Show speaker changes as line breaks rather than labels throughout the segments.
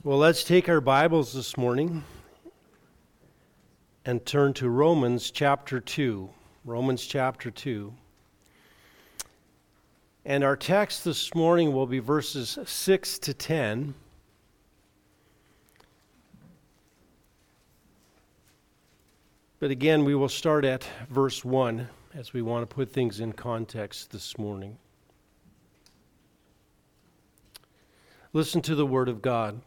Well, let's take our Bibles this morning and turn to Romans chapter 2. Romans chapter 2. And our text this morning will be verses 6 to 10. But again, we will start at verse 1 as we want to put things in context this morning. Listen to the word of God.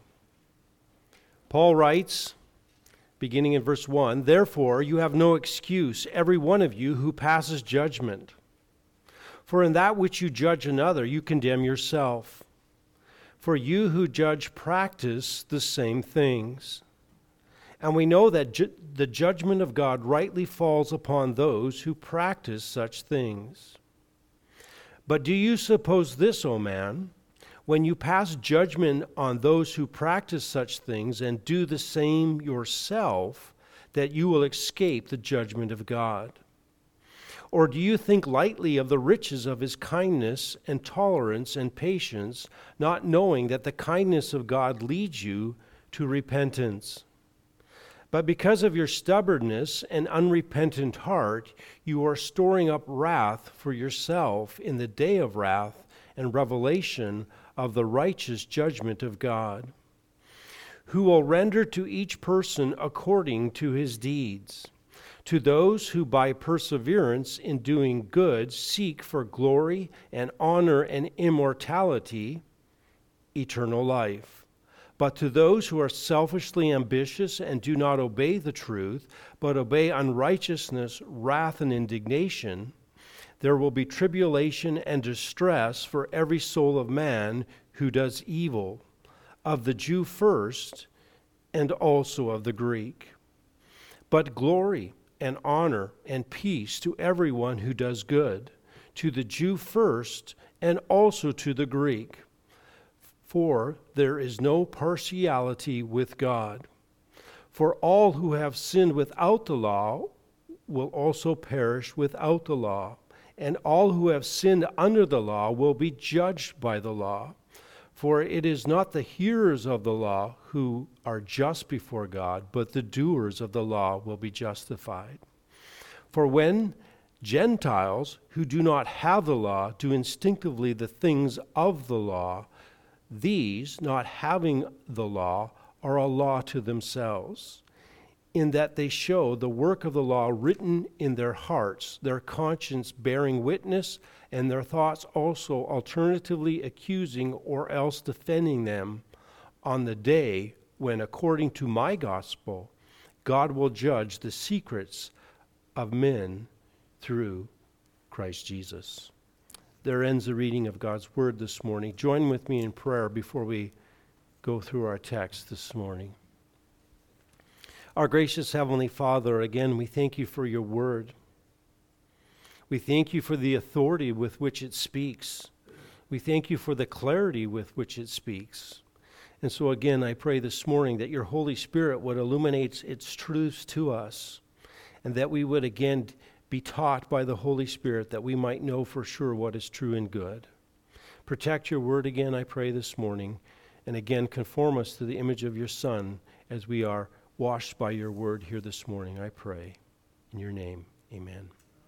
Paul writes, beginning in verse 1, "Therefore you have no excuse, every one of you who passes judgment. For in that which you judge another, you condemn yourself. For you who judge practice the same things. And we know that the judgment of God rightly falls upon those who practice such things. But do you suppose this, O man, when you pass judgment on those who practice such things and do the same yourself, that you will escape the judgment of God? Or do you think lightly of the riches of his kindness and tolerance and patience, not knowing that the kindness of God leads you to repentance? But because of your stubbornness and unrepentant heart, you are storing up wrath for yourself in the day of wrath and revelation of the righteous judgment of God, who will render to each person according to his deeds. To those who by perseverance in doing good seek for glory and honor and immortality, eternal life. But to those who are selfishly ambitious and do not obey the truth, but obey unrighteousness, wrath, and indignation, there will be tribulation and distress for every soul of man who does evil, of the Jew first, and also of the Greek. But glory and honor and peace to everyone who does good, to the Jew first, and also to the Greek. For there is no partiality with God. For all who have sinned without the law will also perish without the law. And all who have sinned under the law will be judged by the law. For it is not the hearers of the law who are just before God, but the doers of the law will be justified. For when Gentiles who do not have the law do instinctively the things of the law, these, not having the law, are a law to themselves, in that they show the work of the law written in their hearts, their conscience bearing witness, and their thoughts also alternatively accusing or else defending them on the day when, according to my gospel, God will judge the secrets of men through Christ Jesus." There ends the reading of God's word this morning. Join with me in prayer before we go through our text this morning. Our gracious Heavenly Father, again, we thank you for your word. We thank you for the authority with which it speaks. We thank you for the clarity with which it speaks. And so again, I pray this morning that your Holy Spirit would illuminate its truths to us, and that we would again be taught by the Holy Spirit, that we might know for sure what is true and good. Protect your word again, I pray this morning, and again conform us to the image of your Son as we are washed by your word here this morning, I pray. In your name, amen.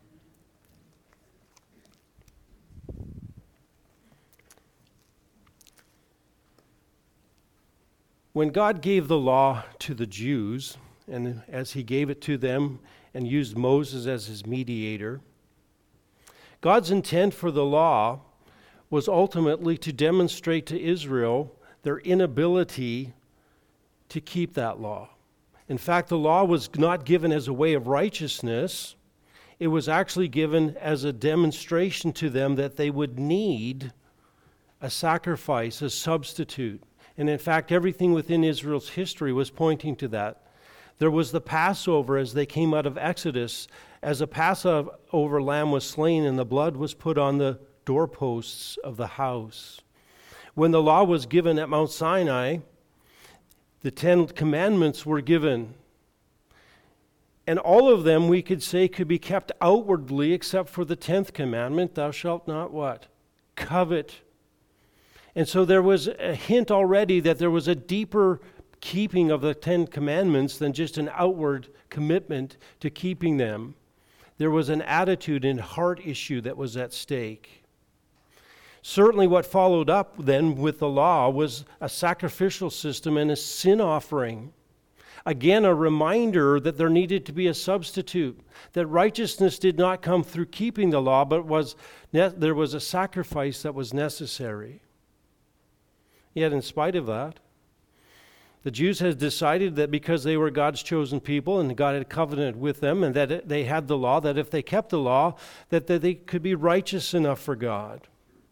When God gave the law to the Jews, and as he gave it to them and used Moses as his mediator, God's intent for the law was ultimately to demonstrate to Israel their inability to keep that law. In fact, the law was not given as a way of righteousness. It was actually given as a demonstration to them that they would need a sacrifice, a substitute. And in fact, everything within Israel's history was pointing to that. There was the Passover as they came out of Exodus, as a Passover lamb was slain and the blood was put on the doorposts of the house. When the law was given at Mount Sinai, the 10 commandments were given. And all of them, we could say, could be kept outwardly except for the 10th commandment, thou shalt not what? Covet. And so there was a hint already that there was a deeper keeping of the Ten Commandments than just an outward commitment to keeping them. There was an attitude and heart issue that was at stake. Certainly what followed up then with the law was a sacrificial system and a sin offering. Again, a reminder that there needed to be a substitute, that righteousness did not come through keeping the law, but there was a sacrifice that was necessary. Yet in spite of that, the Jews had decided that because they were God's chosen people and God had covenanted with them and that they had the law, that if they kept the law, that they could be righteous enough for God.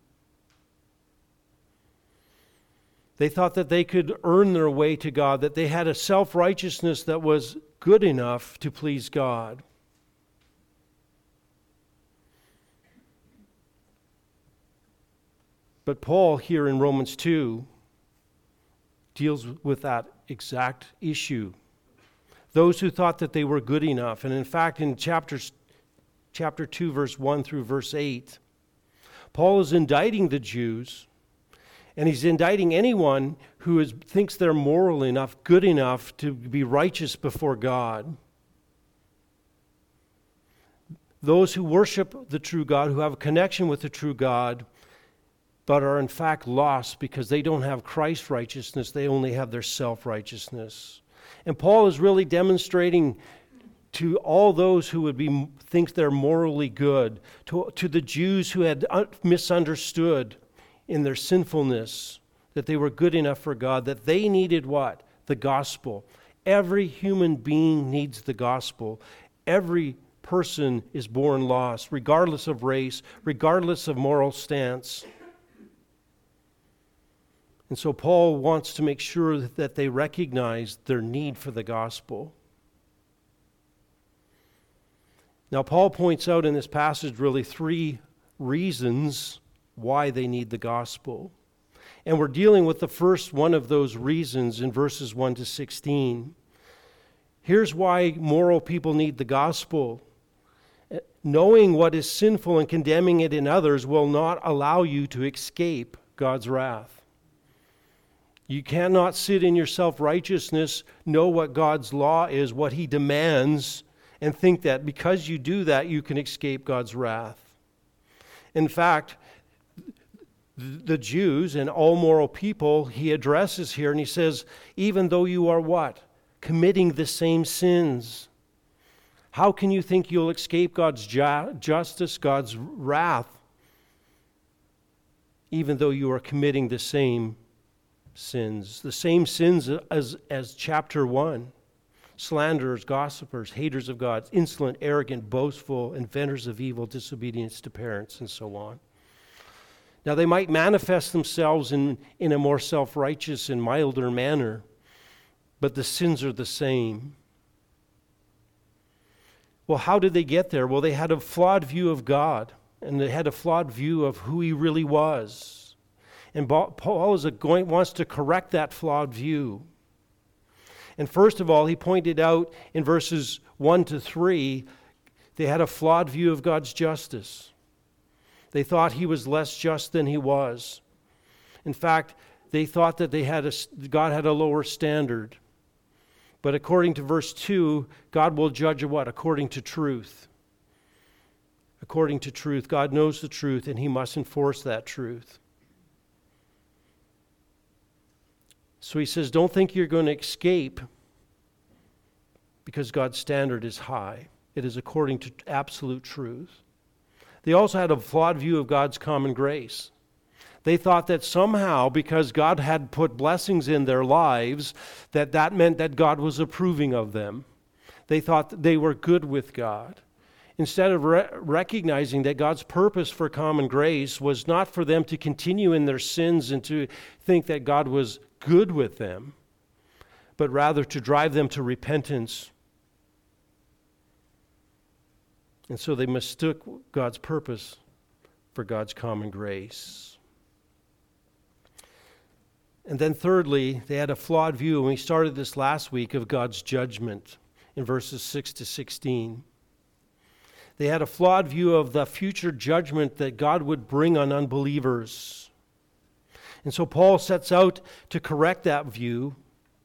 They thought that they could earn their way to God, that they had a self-righteousness that was good enough to please God. But Paul here in Romans 2 deals with that exact issue. Those who thought that they were good enough. And in fact, in chapter 2, verse 1 through verse 8, Paul is indicting the Jews, and he's indicting anyone who thinks they're moral enough, good enough to be righteous before God. Those who worship the true God, who have a connection with the true God, but are in fact lost because they don't have Christ's righteousness, they only have their self-righteousness. And Paul is really demonstrating to all those who would think they're morally good, to the Jews who had misunderstood in their sinfulness, that they were good enough for God, that they needed what? The gospel. Every human being needs the gospel. Every person is born lost, regardless of race, regardless of moral stance. And so Paul wants to make sure that they recognize their need for the gospel. Now, Paul points out in this passage really 3 reasons why they need the gospel. And we're dealing with the first one of those reasons in verses 1 to 16. Here's why moral people need the gospel. Knowing what is sinful and condemning it in others will not allow you to escape God's wrath. You cannot sit in your self-righteousness, know what God's law is, what He demands, and think that because you do that, you can escape God's wrath. In fact, the Jews and all moral people he addresses here, and he says, even though you are what? Committing the same sins. How can you think you'll escape God's justice, God's wrath, even though you are committing the same sins? The same sins as chapter 1. Slanderers, gossipers, haters of God, insolent, arrogant, boastful, inventors of evil, disobedience to parents, and so on. Now, they might manifest themselves in a more self-righteous and milder manner, but the sins are the same. Well, how did they get there? Well, they had a flawed view of God, and they had a flawed view of who He really was. And Paul wants to correct that flawed view. And first of all, he pointed out in verses 1 to 3, they had a flawed view of God's justice. They thought He was less just than He was. In fact, they thought that God had a lower standard. But according to verse 2, God will judge what? According to truth. According to truth. God knows the truth, and He must enforce that truth. So he says, don't think you're going to escape because God's standard is high. It is according to absolute truth. They also had a flawed view of God's common grace. They thought that somehow, because God had put blessings in their lives, that meant that God was approving of them. They thought that they were good with God. Instead of recognizing that God's purpose for common grace was not for them to continue in their sins and to think that God was good with them, but rather to drive them to repentance. And so they mistook God's purpose for God's common grace. And then thirdly, they had a flawed view, and we started this last week, of God's judgment in verses 6 to 16. They had a flawed view of the future judgment that God would bring on unbelievers. And so Paul sets out to correct that view,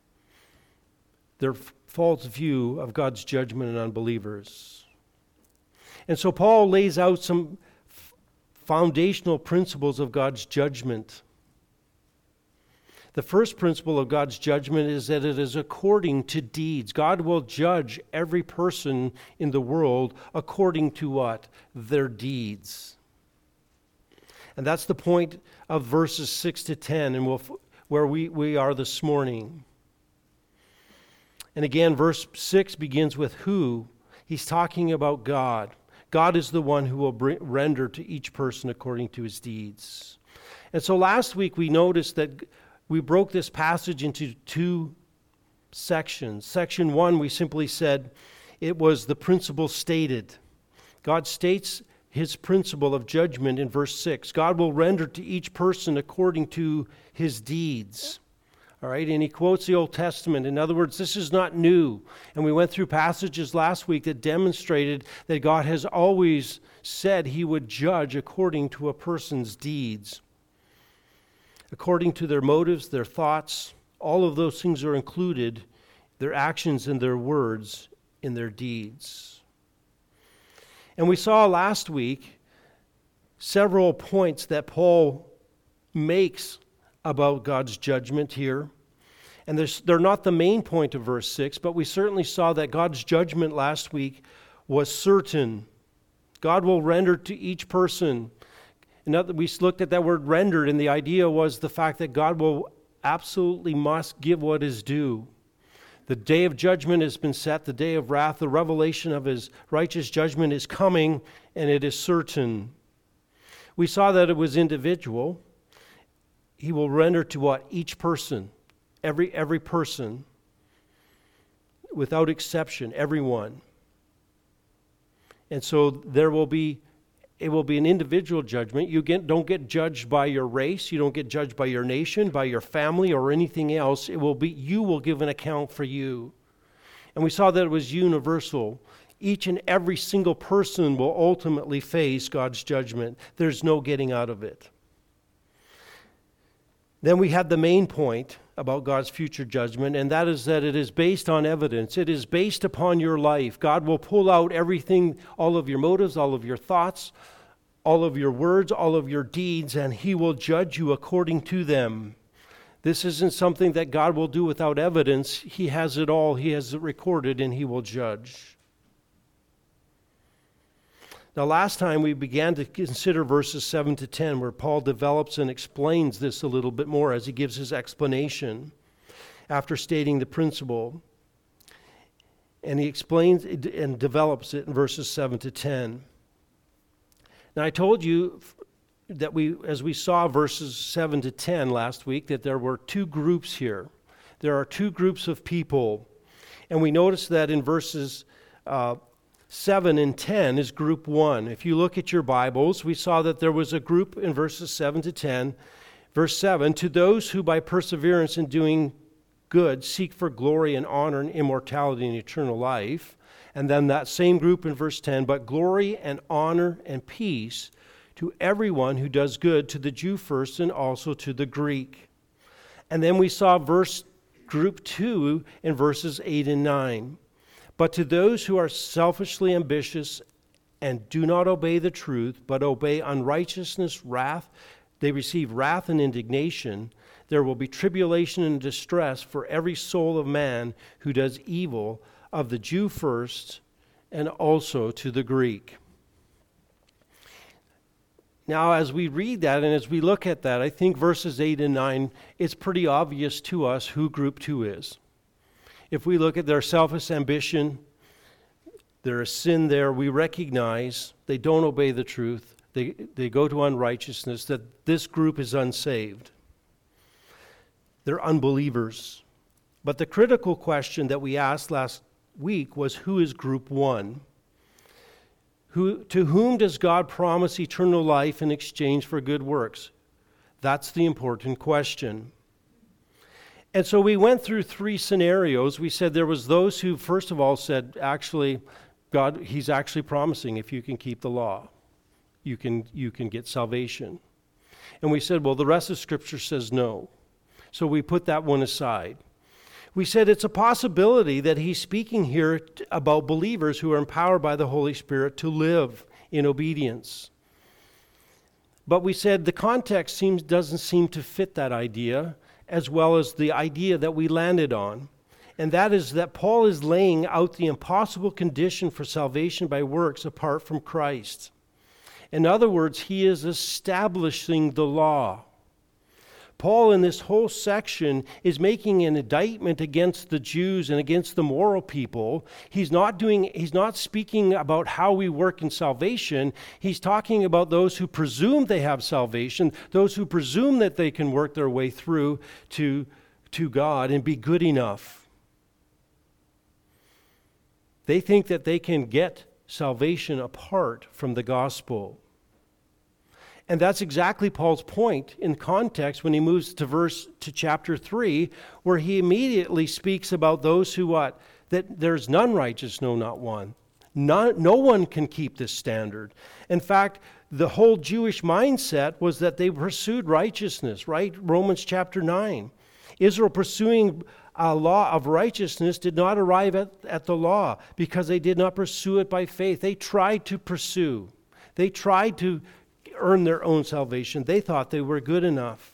their false view of God's judgment on unbelievers. And so Paul lays out some foundational principles of God's judgment. The first principle of God's judgment is that it is according to deeds. God will judge every person in the world according to what? Their deeds. And that's the point of verses 6 to 10, and where we are this morning. And again, verse 6 begins with who. He's talking about God. God is the one who will render to each person according to his deeds. And so last week we noticed that we broke this passage into two sections. Section 1, we simply said it was the principle stated. God states his principle of judgment in verse 6. God will render to each person according to his deeds. All right, and he quotes the Old Testament. In other words, this is not new. And we went through passages last week that demonstrated that God has always said he would judge according to a person's deeds. According to their motives, their thoughts, all of those things are included, their actions and their words in their deeds. And we saw last week several points that Paul makes about God's judgment here. And they're not the main point of verse 6, but we certainly saw that God's judgment last week was certain. God will render to each person. We looked at that word rendered, and the idea was the fact that God will absolutely must give what is due. The day of judgment has been set, the day of wrath, the revelation of his righteous judgment is coming, and it is certain. We saw that it was individual. He will render to what? Each person, every person, without exception, everyone. And so it will be an individual judgment. You don't get judged by your race. You don't get judged by your nation, by your family, or anything else. You will give an account for you. And we saw that it was universal. Each and every single person will ultimately face God's judgment. There's no getting out of it. Then we had the main point about God's future judgment, and that is that it is based on evidence. It is based upon your life. God will pull out everything, all of your motives, all of your thoughts, all of your words, all of your deeds, and he will judge you according to them. This isn't something that God will do without evidence. He has it all. He has it recorded, and he will judge. Now, last time we began to consider verses 7 to 10, where Paul develops and explains this a little bit more as he gives his explanation after stating the principle. And he explains and develops it in verses 7 to 10. Now, I told you that as we saw verses 7 to 10 last week, that there were two groups here. There are two groups of people. And we noticed that in verses 7 and 10 is group 1. If you look at your Bibles, we saw that there was a group in verses 7 to 10. Verse 7, to those who by perseverance in doing good seek for glory and honor and immortality and eternal life. And then that same group in verse 10, but glory and honor and peace to everyone who does good, to the Jew first and also to the Greek. And then we saw group 2 in verses 8 and 9. But to those who are selfishly ambitious and do not obey the truth, but obey unrighteousness, wrath, they receive wrath and indignation. There will be tribulation and distress for every soul of man who does evil, of the Jew first and also to the Greek. Now, as we read that and as we look at that, I think verses 8 and 9, it's pretty obvious to us who group 2 is. If we look at their selfish ambition, there is sin there, we recognize they don't obey the truth, they go to unrighteousness, that this group is unsaved. They're unbelievers. But the critical question that we asked last week was, who is group 1? To whom does God promise eternal life in exchange for good works? That's the important question. And so we went through 3 scenarios. We said there was those who, first of all, said, actually, God, he's actually promising if you can keep the law, you can get salvation. And we said, well, the rest of Scripture says no. So we put that one aside. We said it's a possibility that he's speaking here about believers who are empowered by the Holy Spirit to live in obedience. But we said the context doesn't seem to fit that idea as well as the idea that we landed on. And that is that Paul is laying out the impossible condition for salvation by works apart from Christ. In other words, he is establishing the law. Paul, in this whole section, is making an indictment against the Jews and against the moral people. He's not speaking about how we work in salvation. He's talking about those who presume they have salvation, those who presume that they can work their way through to God and be good enough. They think that they can get salvation apart from the gospel. And that's exactly Paul's point in context when he moves to chapter 3, where he immediately speaks about those who what? That there's none righteous, no, not one. No one can keep this standard. In fact, the whole Jewish mindset was that they pursued righteousness, right? Romans chapter 9. Israel pursuing a law of righteousness did not arrive at the law because they did not pursue it by faith. They tried to pursue. They tried to earn their own salvation. They thought they were good enough.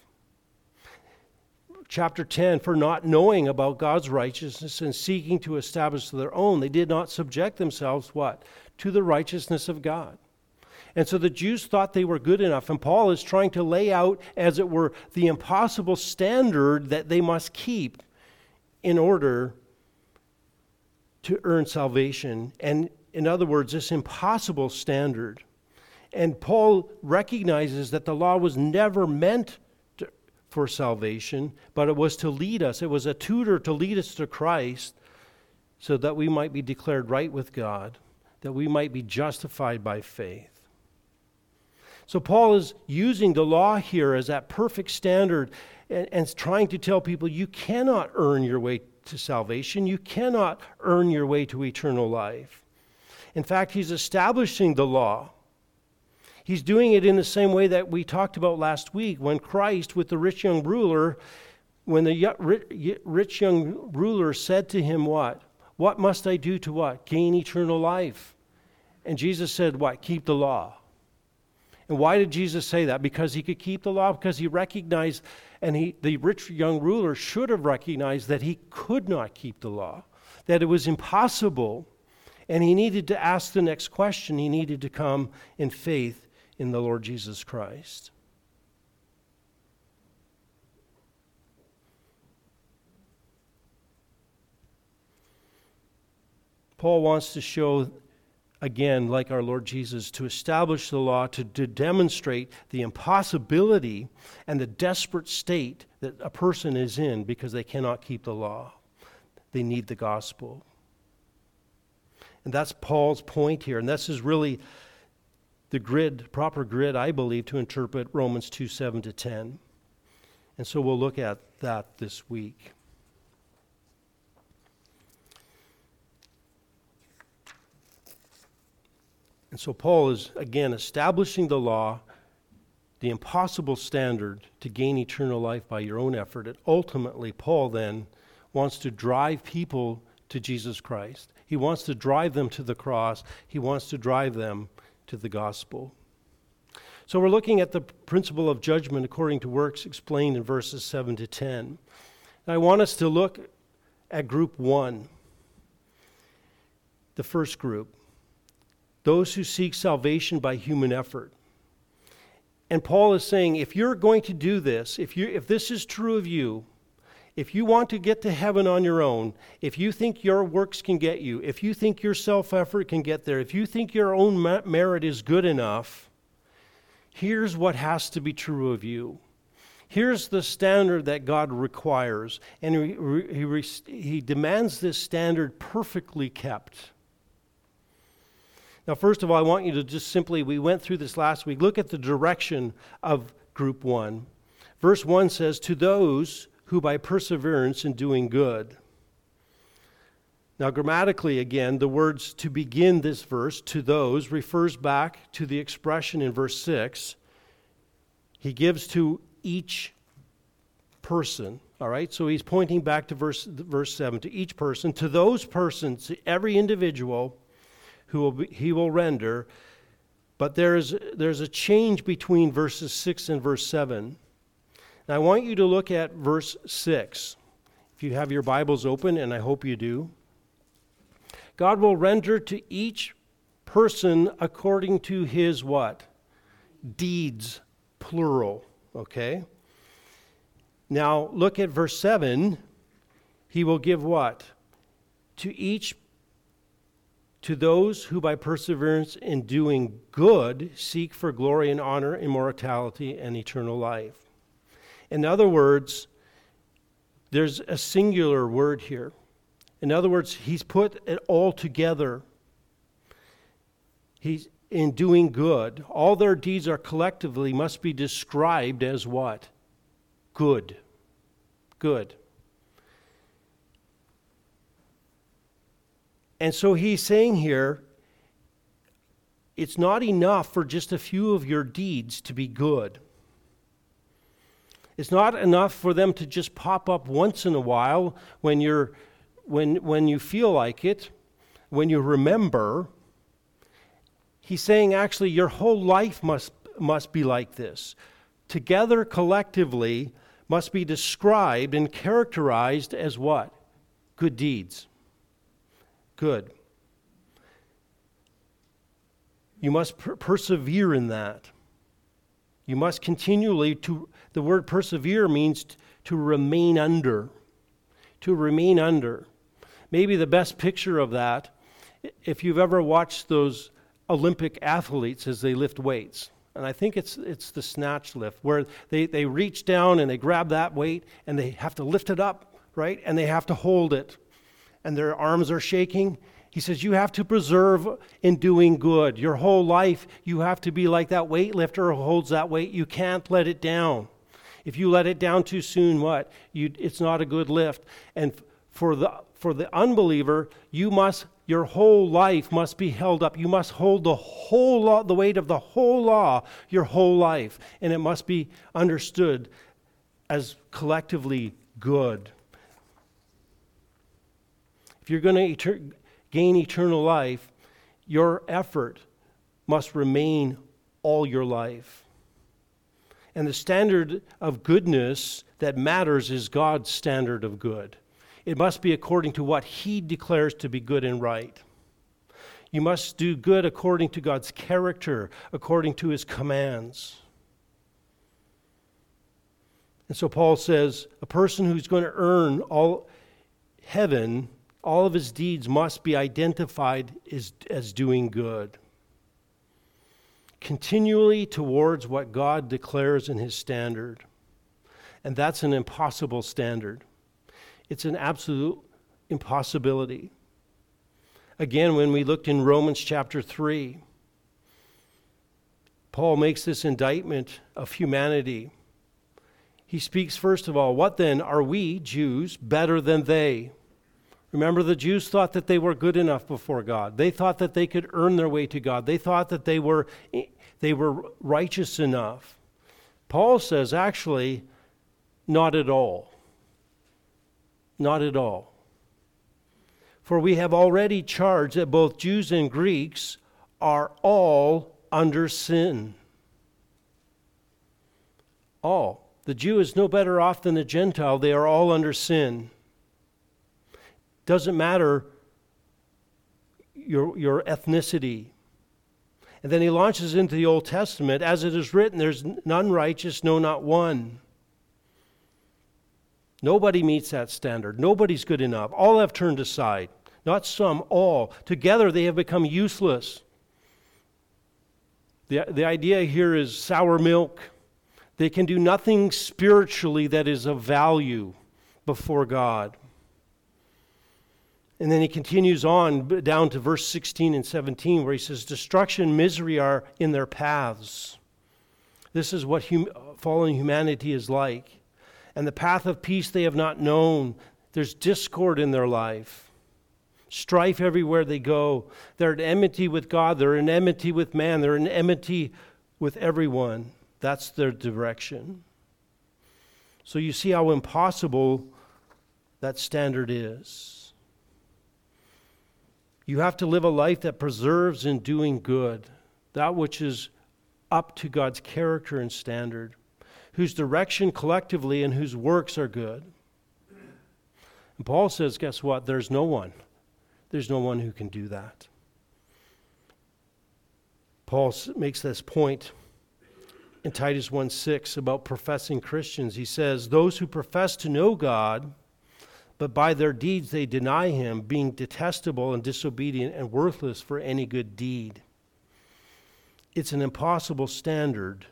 Chapter 10, for not knowing about God's righteousness and seeking to establish their own, they did not subject themselves, what? To the righteousness of God. And so the Jews thought they were good enough, and Paul is trying to lay out, as it were, the impossible standard that they must keep in order to earn salvation. And in other words, this impossible standard. And Paul recognizes that the law was never meant for salvation, but it was to lead us. It was a tutor to lead us to Christ so that we might be declared right with God, that we might be justified by faith. So Paul is using the law here as that perfect standard and trying to tell people you cannot earn your way to salvation. You cannot earn your way to eternal life. In fact, he's establishing the law. He's doing it in the same way that we talked about last week when Christ, with the rich young ruler, when the rich young ruler said to him, what? What must I do to what? Gain eternal life. And Jesus said, what? Keep the law. And why did Jesus say that? Because he could keep the law? Because he recognized, and the rich young ruler should have recognized that he could not keep the law, that it was impossible, and he needed to ask the next question. He needed to come in faith in the Lord Jesus Christ. Paul wants to show, again, like our Lord Jesus, to establish the law, to demonstrate the impossibility and the desperate state that a person is in because they cannot keep the law. They need the gospel. And that's Paul's point here, and this is really the proper grid, I believe, to interpret Romans 2:7-10. And so we'll look at that this week. And so Paul is, again, establishing the law, the impossible standard to gain eternal life by your own effort. And ultimately, Paul then wants to drive people to Jesus Christ. He wants to drive them to the cross. He wants to drive them to the gospel. So we're looking at the principle of judgment according to works explained in verses 7-10. And I want us to look at group 1, the first group, those who seek salvation by human effort. And Paul is saying, if you're going to do this, if this is true of you, if you want to get to heaven on your own, if you think your works can get you, if you think your self-effort can get there, if you think your own merit is good enough, here's what has to be true of you. Here's the standard that God requires, and he demands this standard perfectly kept. Now, first of all, I want you to just simply, we went through this last week, look at the direction of group 1. Verse 1 says, to those who by perseverance in doing good. Now, grammatically, again, the words to begin this verse, to those, refers back to the expression in verse 6, He gives to each person. All right, so he's pointing back to verse 7, to each person, to those persons, to every individual he will render. But there's a change between verses 6 and verse 7. And I want you to look at verse 6. If you have your Bibles open, and I hope you do. God will render to each person according to his what? Deeds, plural, okay? Now, look at verse 7. He will give what? To those who by perseverance in doing good seek for glory and honor, immortality, and eternal life. In other words, there's a singular word here. In other words, he's put it all together. He's in doing good. All their deeds are collectively must be described as what? Good. Good. And so he's saying here, it's not enough for just a few of your deeds to be good. It's not enough for them to just pop up once in a while when you feel like it, when you remember. He's saying actually your whole life must be like this. Together, collectively, must be described and characterized as what? Good deeds. Good. You must persevere in that. You must continually the word persevere means to remain under. To remain under. Maybe the best picture of that, if you've ever watched those Olympic athletes as they lift weights, and I think it's the snatch lift, where they reach down and they grab that weight and they have to lift it up, right? And they have to hold it. And their arms are shaking. He says, you have to preserve in doing good. Your whole life, you have to be like that weightlifter who holds that weight. You can't let it down. If you let it down too soon, what? It's not a good lift. And for the unbeliever, your whole life must be held up. You must hold the whole law, the weight of the whole law, your whole life. And it must be understood as collectively good. If you're going to gain eternal life, your effort must remain all your life. And the standard of goodness that matters is God's standard of good. It must be according to what He declares to be good and right. You must do good according to God's character, according to His commands. And so Paul says, a person who's going to earn all heaven, all of his deeds must be identified as doing good. Continually towards what God declares in His standard. And that's an impossible standard. It's an absolute impossibility. Again, when we looked in Romans chapter 3, Paul makes this indictment of humanity. He speaks first of all, what then are we, Jews, better than they? Remember, the Jews thought that they were good enough before God. They thought that they could earn their way to God. They thought that they were righteous enough. Paul says, actually, not at all. Not at all. For we have already charged that both Jews and Greeks are all under sin. All. The Jew is no better off than the Gentile. They are all under sin. Doesn't matter your ethnicity. And then he launches into the Old Testament. As it is written, there's none righteous, no, not one. Nobody meets that standard. Nobody's good enough. All have turned aside. Not some, all. Together they have become useless. The idea here is sour milk. They can do nothing spiritually that is of value before God. And then he continues on down to verse 16 and 17 where he says, destruction and misery are in their paths. This is what fallen humanity is like. And the path of peace they have not known. There's discord in their life. Strife everywhere they go. They're at enmity with God. They're in enmity with man. They're in enmity with everyone. That's their direction. So you see how impossible that standard is. You have to live a life that preserves in doing good, that which is up to God's character and standard, whose direction collectively and whose works are good. And Paul says, guess what? There's no one who can do that. Paul makes this point in Titus 1:6 about professing Christians. He says, those who profess to know God, but by their deeds they deny him, being detestable and disobedient and worthless for any good deed. It's an impossible standard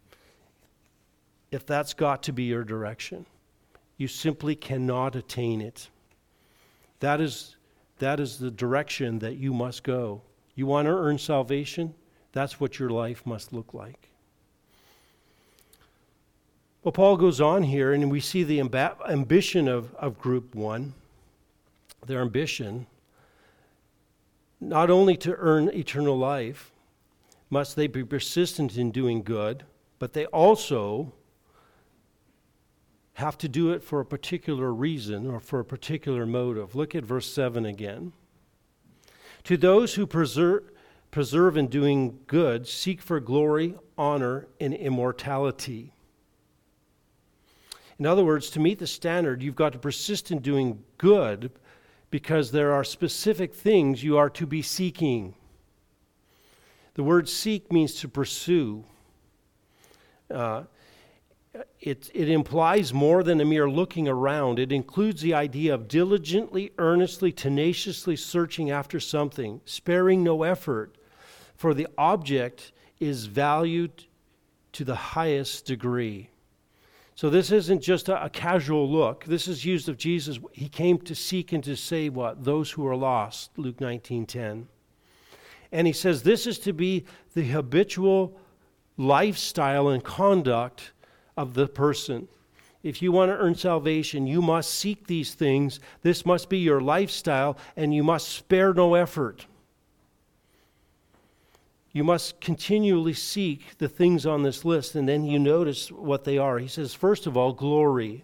if that's got to be your direction. You simply cannot attain it. That is the direction that you must go. You want to earn salvation? That's what your life must look like. Well, Paul goes on here, and we see the ambition of Group 1. Their ambition, not only to earn eternal life, must they be persistent in doing good, but they also have to do it for a particular reason or for a particular motive. Look at verse 7 again. To those who preserve in doing good, seek for glory, honor, and immortality. In other words, to meet the standard, you've got to persist in doing good because there are specific things you are to be seeking. The word seek means to pursue. It implies more than a mere looking around. It includes the idea of diligently, earnestly, tenaciously searching after something, sparing no effort, for the object is valued to the highest degree. So this isn't just a casual look. This is used of Jesus. He came to seek and to save what? Those who are lost, Luke 19:10. And he says this is to be the habitual lifestyle and conduct of the person. If you want to earn salvation, you must seek these things. This must be your lifestyle, and you must spare no effort. You must continually seek the things on this list, and then you notice what they are. He says, first of all, glory.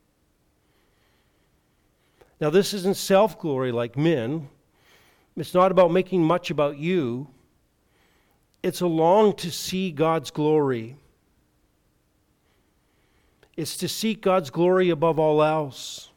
Now, this isn't self-glory like men. It's not about making much about you. It's a long to see God's glory. It's to seek God's glory above all else.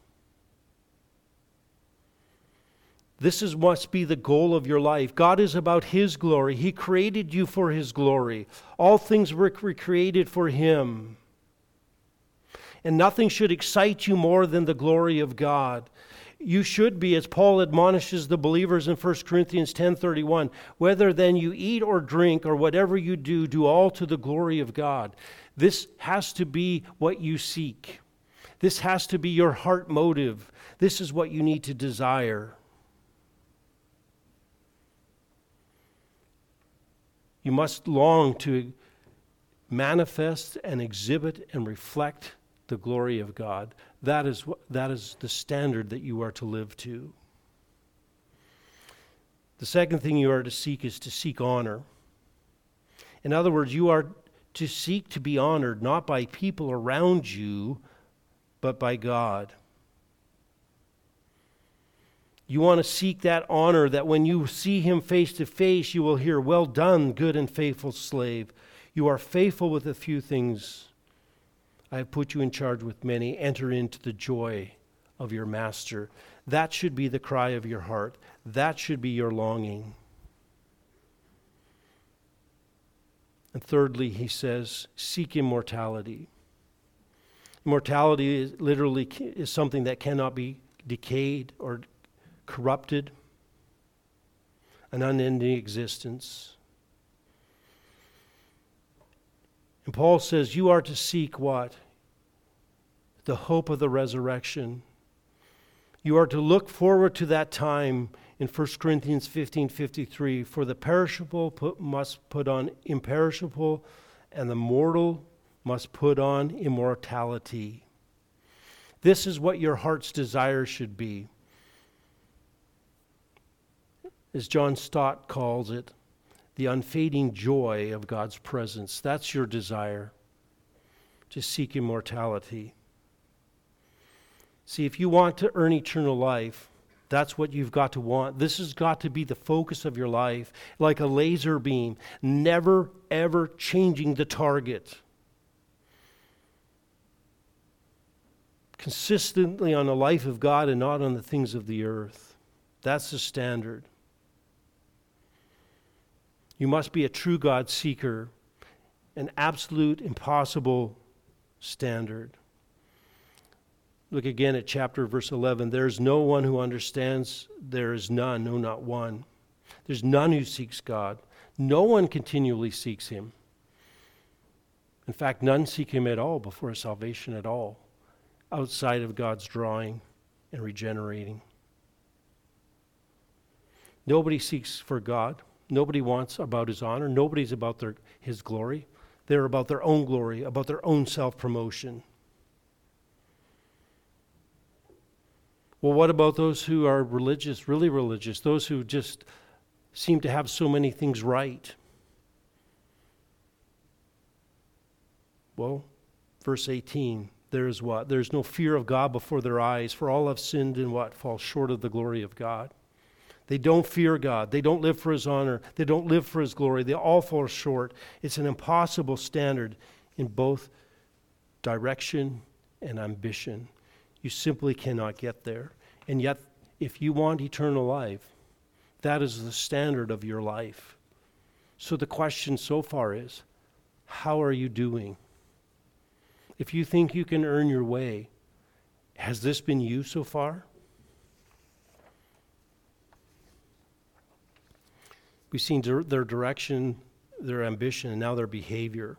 This must be the goal of your life. God is about His glory. He created you for His glory. All things were created for Him. And nothing should excite you more than the glory of God. You should be, as Paul admonishes the believers in 1 Corinthians 10:31, whether then you eat or drink or whatever you do, do all to the glory of God. This has to be what you seek. This has to be your heart motive. This is what you need to desire. You must long to manifest and exhibit and reflect the glory of God. That is the standard that you are to live to. The second thing you are to seek is to seek honor. In other words, you are to seek to be honored not by people around you, but by God. You want to seek that honor that when you see Him face to face, you will hear, "Well done, good and faithful slave. You are faithful with a few things. I have put you in charge with many. Enter into the joy of your master." That should be the cry of your heart. That should be your longing. And thirdly, he says, seek immortality. Immortality is something that cannot be decayed or corrupted, an unending existence. And Paul says you are to seek what? The hope of the resurrection. You are to look forward to that time in 1 Corinthians 15:53. For the perishable must put on imperishable, and the mortal must put on immortality. This is what your heart's desire should be. As John Stott calls it, the unfading joy of God's presence. That's your desire. to seek immortality. See, if you want to earn eternal life, that's what you've got to want. This has got to be the focus of your life, like a laser beam, never, ever changing the target. Consistently on the life of God and not on the things of the earth. That's the standard. You must be a true God seeker, an absolute impossible standard. Look again at chapter verse 11. There is no one who understands. There is none, no, not one. There's none who seeks God. No one continually seeks him. In fact, none seek him at all before salvation at all, outside of God's drawing and regenerating. Nobody seeks for God. Nobody wants about his honor. Nobody's about his glory. They're about their own glory, about their own self-promotion. Well, what about those who are religious, really religious, those who just seem to have so many things right? Well, verse 18, there is what? There's no fear of God before their eyes, for all have sinned and what? Fall short of the glory of God. They don't fear God. They don't live for his honor. They don't live for his glory. They all fall short. It's an impossible standard in both direction and ambition. You simply cannot get there. And yet, if you want eternal life, that is the standard of your life. So the question so far is, how are you doing? If you think you can earn your way, has this been you so far? We've seen their direction, their ambition, and now their behavior.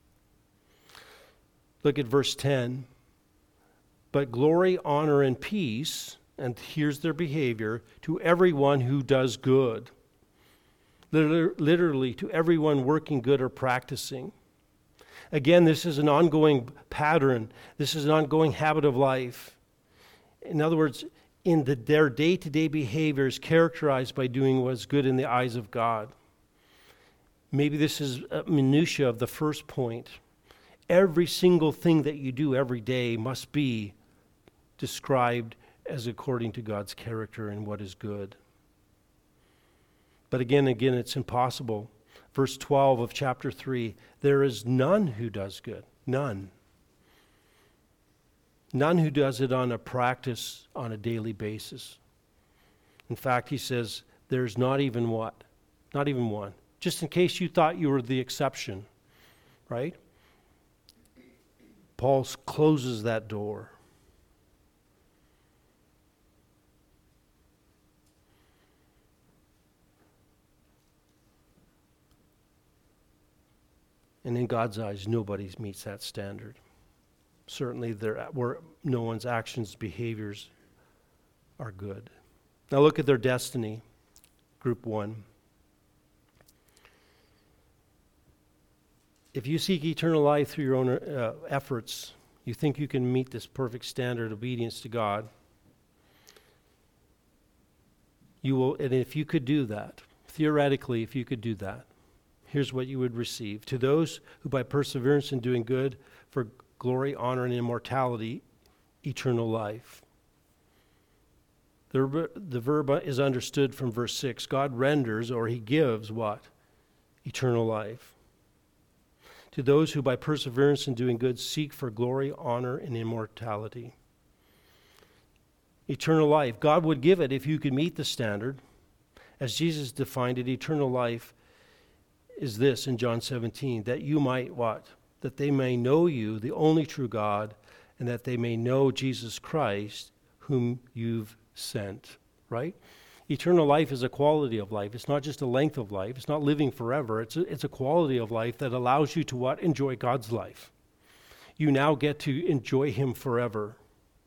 Look at verse 10. But glory, honor, and peace, and here's their behavior, to everyone who does good. Literally, to everyone working good or practicing. Again, this is an ongoing pattern. This is an ongoing habit of life. In other words, their day-to-day behavior is characterized by doing what's good in the eyes of God. Maybe this is a minutia of the first point. Every single thing that you do every day must be described as according to God's character and what is good. But again, it's impossible. Verse 12 of chapter 3, there is none who does good. None. None who does it on a practice on a daily basis. In fact, he says, there's not even what? Not even one. Just in case you thought you were the exception, right? Paul closes that door. And in God's eyes, nobody meets that standard. Certainly, no one's actions, behaviors are good. Now look at their destiny, group 1. If you seek eternal life through your own efforts, you think you can meet this perfect standard of obedience to God, you will, and if you could do that, theoretically, if you could do that, here's what you would receive. To those who by perseverance in doing good for glory, honor, and immortality, eternal life. The verb is understood from verse 6. God renders, or he gives, what? Eternal life. To those who by perseverance in doing good seek for glory, honor, and immortality. Eternal life. God would give it if you could meet the standard. As Jesus defined it, eternal life is this in John 17, that you might what? That they may know you, the only true God, and that they may know Jesus Christ, whom you've sent, right? Eternal life is a quality of life. It's not just a length of life. It's not living forever. It's a quality of life that allows you to what? Enjoy God's life. You now get to enjoy him forever.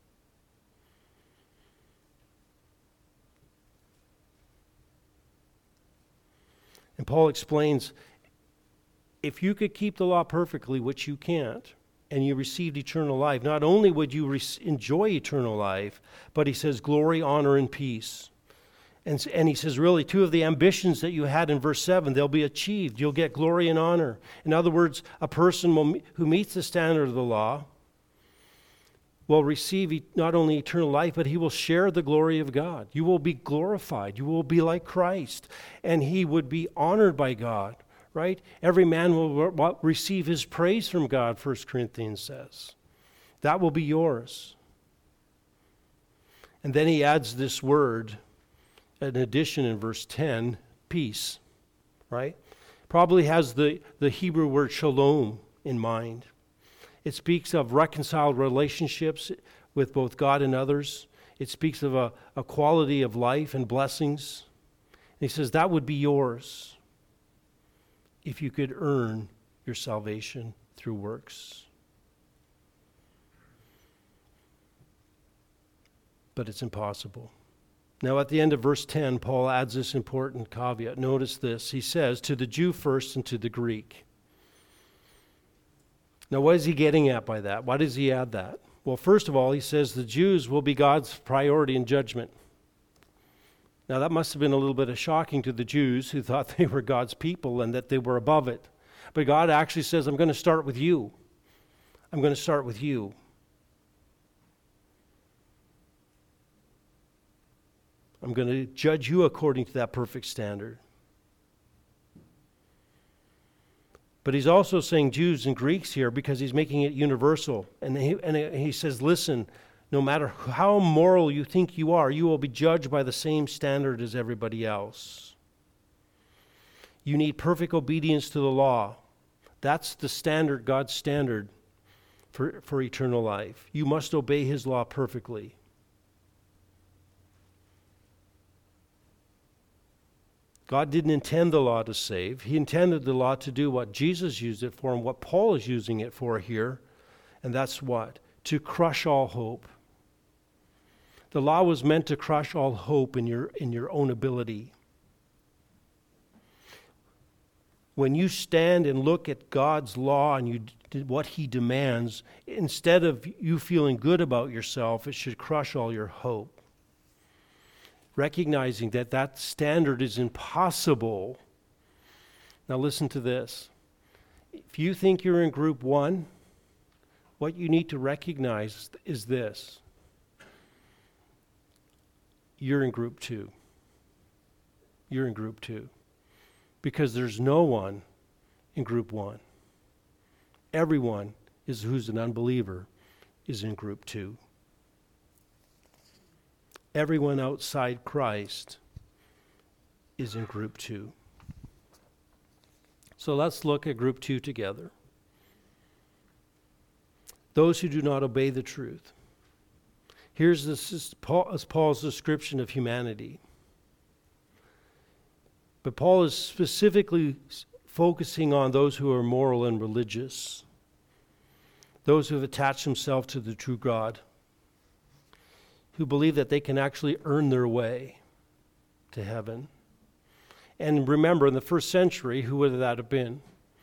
And Paul explains, if you could keep the law perfectly, which you can't, and you received eternal life, not only would you enjoy eternal life, but he says glory, honor, and peace. And he says, really, two of the ambitions that you had in verse 7, they'll be achieved. You'll get glory and honor. In other words, a person who meets the standard of the law will receive not only eternal life, but he will share the glory of God. You will be glorified. You will be like Christ. And he would be honored by God, right? Every man will receive his praise from God, 1 Corinthians says. That will be yours. And then he adds this word, an addition in verse 10, peace, right? Probably has the Hebrew word shalom in mind. It speaks of reconciled relationships with both God and others. It speaks of a quality of life and blessings. And he says that would be yours if you could earn your salvation through works. But it's impossible. Now at the end of verse 10, Paul adds this important caveat. Notice this. He says, to the Jew first and to the Greek. Now what is he getting at by that? Why does he add that? Well, first of all, he says the Jews will be God's priority in judgment. Now that must have been a little bit shocking to the Jews who thought they were God's people and that they were above it. But God actually says, I'm going to start with you. I'm going to start with you. I'm going to judge you according to that perfect standard. But he's also saying Jews and Greeks here because he's making it universal. And he says, listen, no matter how moral you think you are, you will be judged by the same standard as everybody else. You need perfect obedience to the law. That's the standard, God's standard for eternal life. You must obey his law perfectly. God didn't intend the law to save. He intended the law to do what Jesus used it for and what Paul is using it for here. And that's what? To crush all hope. The law was meant to crush all hope in your own ability. When you stand and look at God's law and what he demands, instead of you feeling good about yourself, it should crush all your hope. Recognizing that standard is impossible. Now listen to this. If you think you're in group 1, what you need to recognize is this. You're in group 2. You're in group 2. Because there's no one in group 1. Everyone who's an unbeliever is in group 2. Everyone outside Christ is in group 2. So let's look at group 2 together. Those who do not obey the truth. Here's Paul's description of humanity. But Paul is specifically focusing on those who are moral and religious, those who have attached themselves to the true God, who believe that they can actually earn their way to heaven. And remember, in the first century, who would that have been?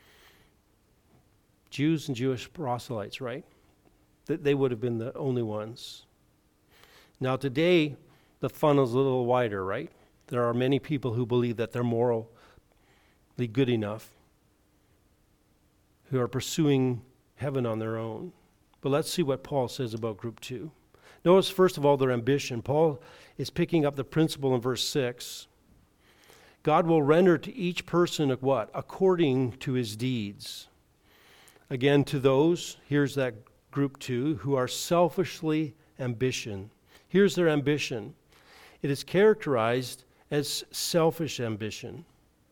Jews and Jewish proselytes, right? They would have been the only ones. Now today, the funnel's a little wider, right? There are many people who believe that they're morally good enough, who are pursuing heaven on their own. But let's see what Paul says about group 2. Notice, first of all, their ambition. Paul is picking up the principle in verse 6. God will render to each person what? According to his deeds. Again, to those, here's that group 2, who are selfishly ambition. Here's their ambition. It is characterized as selfish ambition.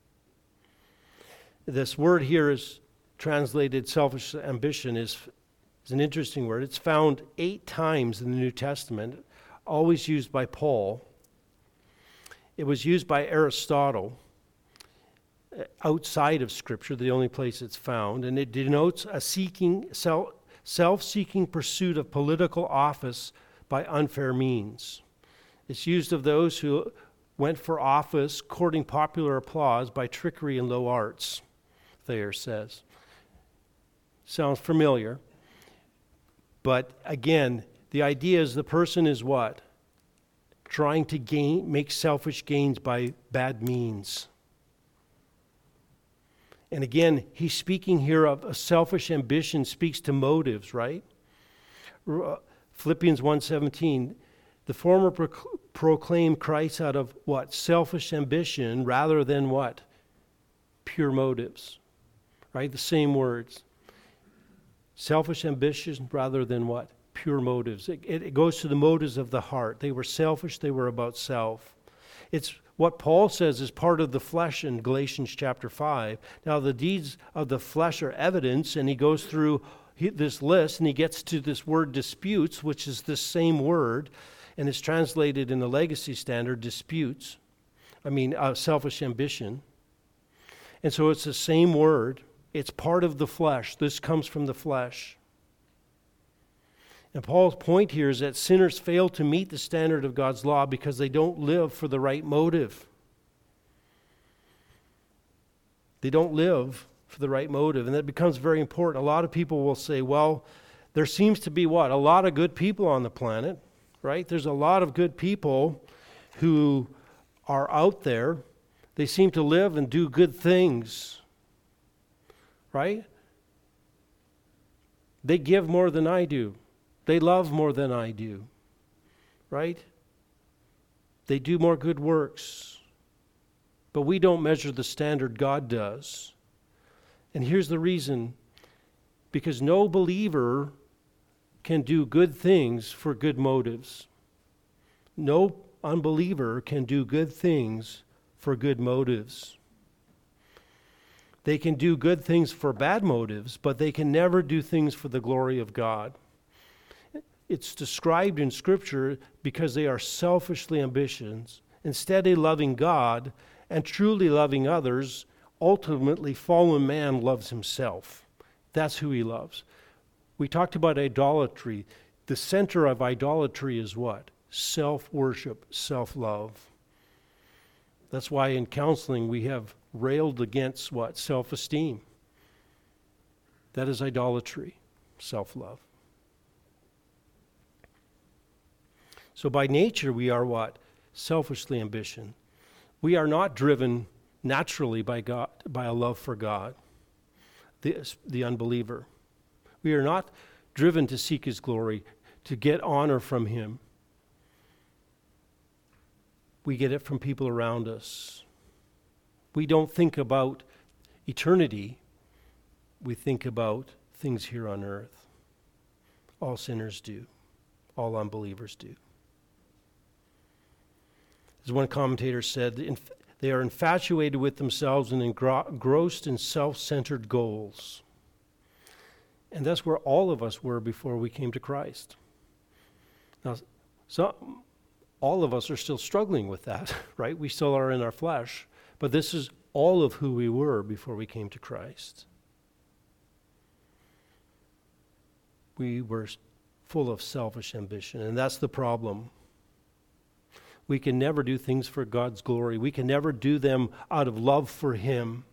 This word here is translated selfish ambition is an interesting word. It's found 8 times in the New Testament, always used by Paul. It was used by Aristotle outside of Scripture, the only place it's found, and it denotes a self-seeking pursuit of political office by unfair means. It's used of those who went for office courting popular applause by trickery and low arts, Thayer says. Sounds familiar. But again, the idea is the person is what? trying to make selfish gains by bad means. And again, he's speaking here of a selfish ambition speaks to motives, right? Philippians 1:17, the former proclaim Christ out of what? Selfish ambition rather than what? Pure motives, right? The same words. Selfish ambition rather than what? Pure motives. It goes to the motives of the heart. They were selfish. They were about self. It's what Paul says is part of the flesh in Galatians chapter 5. Now, the deeds of the flesh are evidence, and he goes through this list, and he gets to this word disputes, which is the same word, and it's translated in the Legacy Standard, disputes. Selfish ambition. And so it's the same word. It's part of the flesh. This comes from the flesh. And Paul's point here is that sinners fail to meet the standard of God's law because they don't live for the right motive. They don't live for the right motive. And that becomes very important. A lot of people will say, well, there seems to be what? A lot of good people on the planet, right? There's a lot of good people who are out there. They seem to live and do good things, right? They give more than I do. They love more than I do, right? They do more good works. But we don't measure the standard God does. And here's the reason. Because no believer can do good things for good motives. No unbeliever can do good things for good motives. They can do good things for bad motives, but they can never do things for the glory of God. It's described in Scripture because they are selfishly ambitious. Instead of loving God and truly loving others, ultimately fallen man loves himself. That's who he loves. We talked about idolatry. The center of idolatry is what? Self-worship, self-love. That's why in counseling we have railed against what? Self-esteem. That is idolatry, self-love. So by nature we are what? Selfishly ambitious. We are not driven naturally by God, by a love for God, the unbeliever. We are not driven to seek his glory, to get honor from him. We get it from people around us. We don't think about eternity. We think about things here on earth. All sinners do. All unbelievers do. As one commentator said, they are infatuated with themselves and engrossed in self-centered goals. And that's where all of us were before we came to Christ. Now, all of us are still struggling with that, right? We still are in our flesh. But this is all of who we were before we came to Christ. We were full of selfish ambition, and that's the problem. We can never do things for God's glory. We can never do them out of love for him.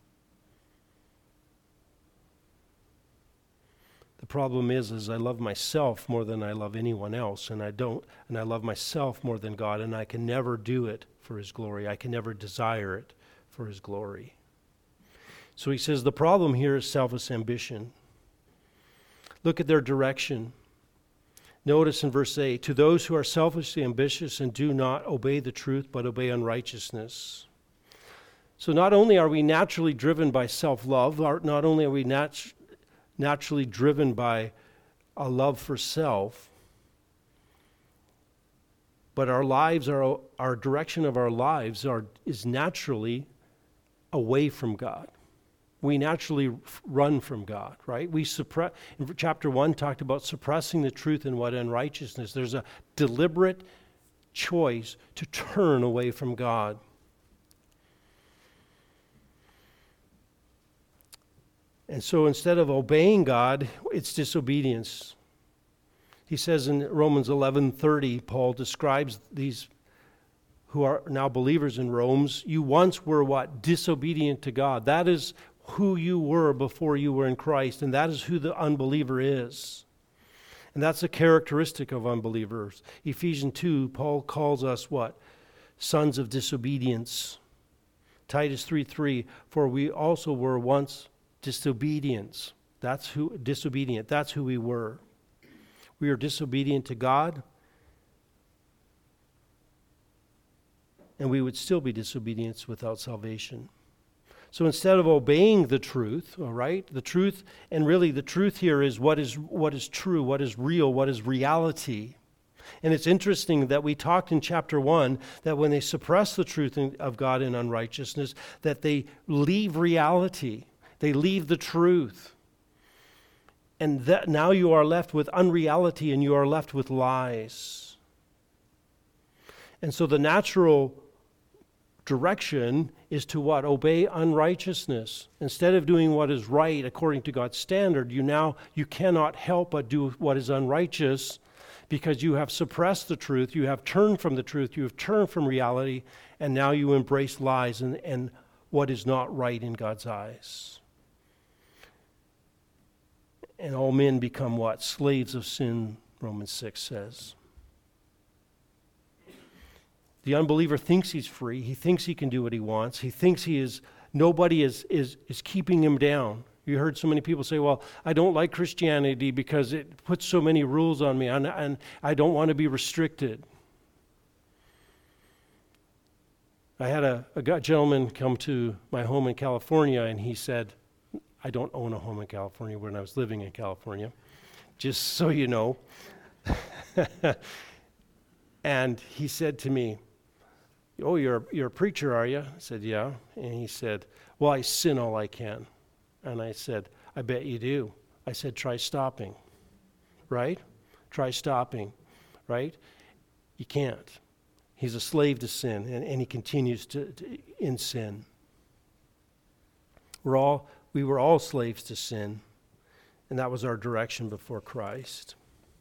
The problem is I love myself more than I love anyone else, and I love myself more than God, and I can never do it for his glory. I can never desire it for his glory. So he says the problem here is selfish ambition. Look at their direction. Notice in verse 8, to those who are selfishly ambitious and do not obey the truth but obey unrighteousness. So not only are we naturally driven by self-love, not only are we naturally driven by a love for self, but our direction of our lives is naturally away from God. We naturally run from God, right? In chapter 1 talked about suppressing the truth and what unrighteousness. There's a deliberate choice to turn away from God. And so instead of obeying God, it's disobedience. He says in Romans 11:30, Paul describes these who are now believers in Rome. You once were what? Disobedient to God. That is who you were before you were in Christ, and that is who the unbeliever is. And that's a characteristic of unbelievers. Ephesians 2, Paul calls us what? Sons of disobedience. Titus 3:3, for we also were once disobedient. That's who we were. We are disobedient to God, and we would still be disobedient without salvation. So instead of obeying the truth, all right, the truth, and really the truth here is what is true, what is real, what is reality. And it's interesting that we talked in chapter 1 that when they suppress the truth of God in unrighteousness, that they leave reality, they leave the truth. And that now you are left with unreality and you are left with lies. And so the natural direction is to what? Obey unrighteousness. Instead of doing what is right according to God's standard, you cannot help but do what is unrighteous because you have suppressed the truth, you have turned from the truth, you have turned from reality, and now you embrace lies and what is not right in God's eyes. And all men become what? Slaves of sin, Romans 6 says. The unbeliever thinks he's free. He thinks he can do what he wants. He thinks nobody is keeping him down. You heard so many people say, well, I don't like Christianity because it puts so many rules on me and I don't want to be restricted. I had a gentleman come to my home in California and he said, I don't own a home in California when I was living in California, just so you know. And he said to me, oh, you're a preacher, are you? I said, yeah. And he said, well, I sin all I can. And I said, I bet you do. I said, try stopping, right? Try stopping, right? You can't. He's a slave to sin, and he continues to in sin. We were all slaves to sin, and that was our direction before Christ.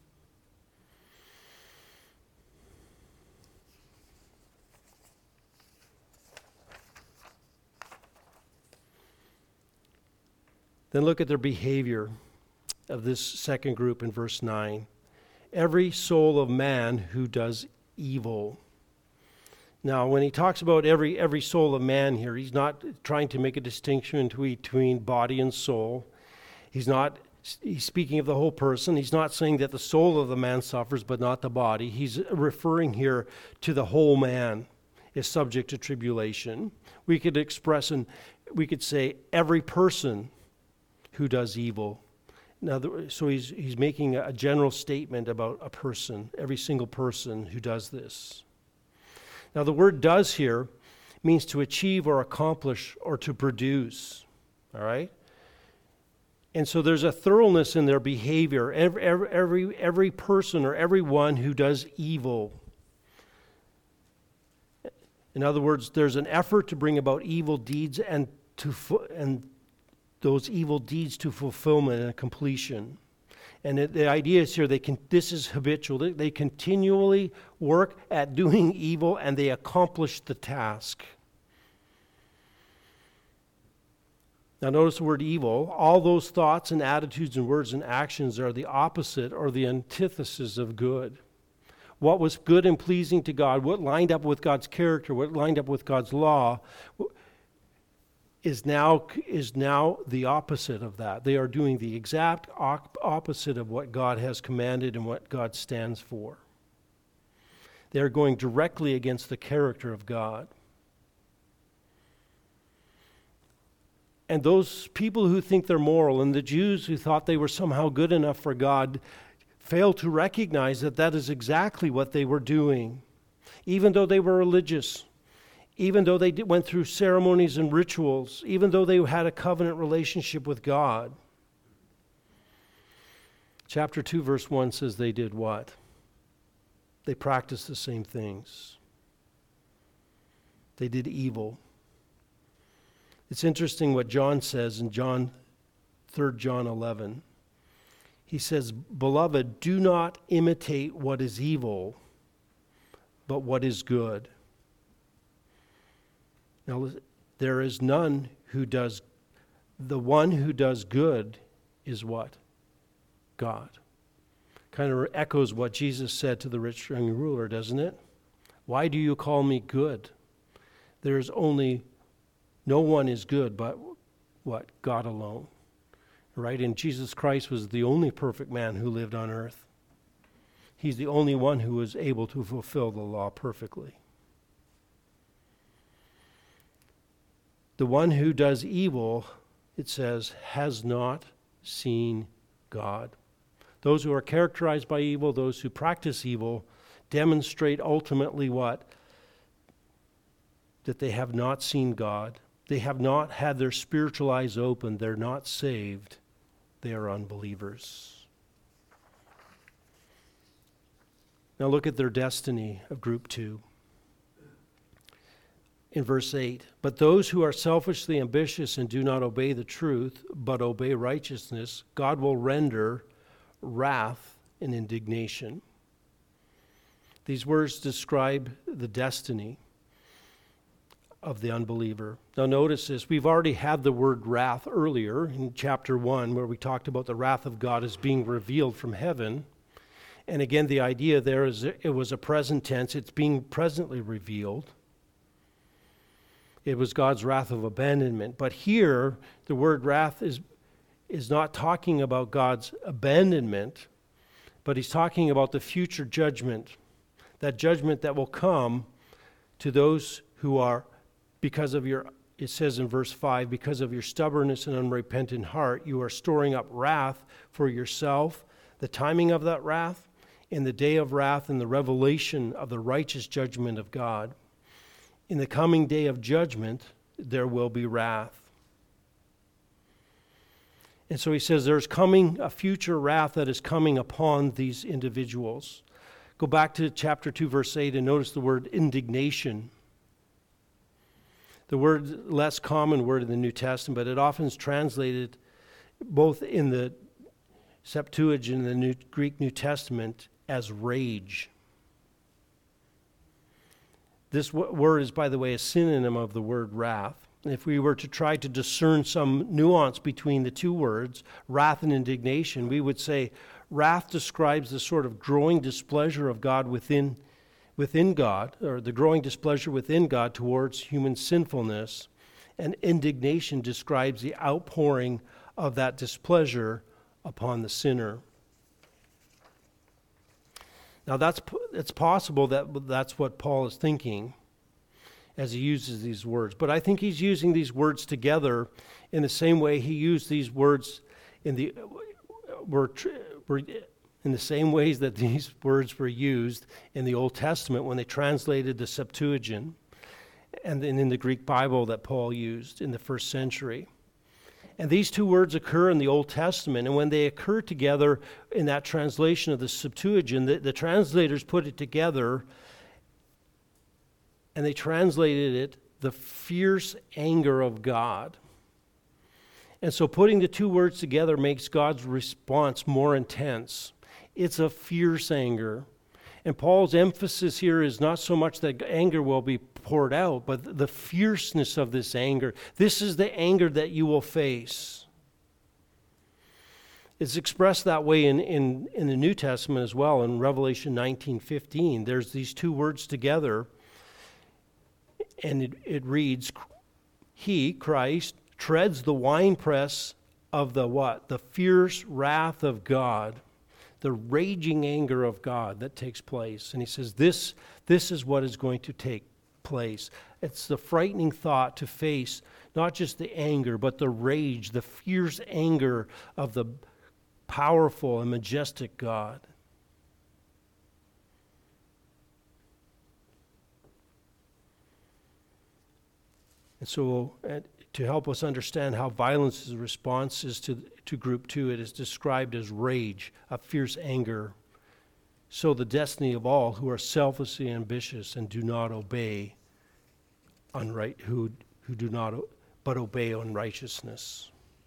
Then look at their behavior of this second group in verse 9. Every soul of man who does evil. Now, when he talks about every soul of man here, he's not trying to make a distinction between body and soul. He's speaking of the whole person. He's not saying that the soul of the man suffers, but not the body. He's referring here to the whole man is subject to tribulation. We could say every person who does evil. Now, so he's making a general statement about a person, every single person who does this. Now, the word does here means to achieve or accomplish or to produce, all right? And so there's a thoroughness in their behavior. Every person or everyone who does evil. In other words, there's an effort to bring about evil deeds and those evil deeds to fulfillment and completion. And the idea is here, this is habitual. They continually work at doing evil and they accomplish the task. Now notice the word evil. All those thoughts and attitudes and words and actions are the opposite or the antithesis of good. What was good and pleasing to God, what lined up with God's character, what lined up with God's law, is now the opposite of that. They are doing the exact opposite of what God has commanded and what God stands for. They are going directly against the character of God. And those people who think they're moral, and the Jews who thought they were somehow good enough for God, fail to recognize that that is exactly what they were doing. Even though they were religious, even though they went through ceremonies and rituals, even though they had a covenant relationship with God. Chapter 2, verse 1 says they did what? They practiced the same things. They did evil. It's interesting what John says in 3 John 11. He says, "Beloved, do not imitate what is evil, but what is good." Now, there is none who does, the one who does good is what? God. Kind of echoes what Jesus said to the rich young ruler, doesn't it? Why do you call me good? There's only, no one is good but what? God alone. Right? And Jesus Christ was the only perfect man who lived on earth. He's the only one who was able to fulfill the law perfectly. The one who does evil, it says, has not seen God. Those who are characterized by evil, those who practice evil, demonstrate ultimately what? That they have not seen God. They have not had their spiritual eyes opened. They're not saved. They are unbelievers. Now look at their destiny of group 2. In verse 8, but those who are selfishly ambitious and do not obey the truth, but obey righteousness, God will render wrath and indignation. These words describe the destiny of the unbeliever. Now notice this, we've already had the word wrath earlier in chapter 1, where we talked about the wrath of God as being revealed from heaven. And again, the idea there is it was a present tense, it's being presently revealed. It was God's wrath of abandonment. But here, the word wrath is not talking about God's abandonment, but he's talking about the future judgment. That judgment that will come to those who are, because of your, it says in verse 5, because of your stubbornness and unrepentant heart, you are storing up wrath for yourself. The timing of that wrath, in the day of wrath and the revelation of the righteous judgment of God. In the coming day of judgment, there will be wrath. And so he says there's coming a future wrath that is coming upon these individuals. Go back to chapter 2, verse 8, and notice the word indignation. The word, less common word in the New Testament, but it often is translated both in the Septuagint and the Greek New Testament as rage. This word is, by the way, a synonym of the word wrath. And if we were to try to discern some nuance between the two words, wrath and indignation, we would say wrath describes the sort of growing displeasure of God within God, or the growing displeasure within God towards human sinfulness. And indignation describes the outpouring of that displeasure upon the sinner. Now, it's possible that that's what Paul is thinking as he uses these words. But I think he's using these words together in the same way he used these words in the same ways that these words were used in the Old Testament when they translated the Septuagint and then in the Greek Bible that Paul used in the first century. And these two words occur in the Old Testament, and when they occur together in that translation of the Septuagint, the translators put it together, and they translated it, the fierce anger of God. And so putting the two words together makes God's response more intense. It's a fierce anger. And Paul's emphasis here is not so much that anger will be poured out, but the fierceness of this anger. This is the anger that you will face. It's expressed that way in the New Testament as well. In Revelation 19:15, there's these two words together, and it reads, He, Christ, treads the winepress of the what? The fierce wrath of God. The raging anger of God that takes place. And he says this is what is going to take place. It's the frightening thought to face not just the anger, but the rage, the fierce anger of the powerful and majestic God. And so to help us understand how violence's response is to group 2, it is described as rage, a fierce anger. So the destiny of all who are selfishly ambitious and do not obey who do not but obey unrighteousness.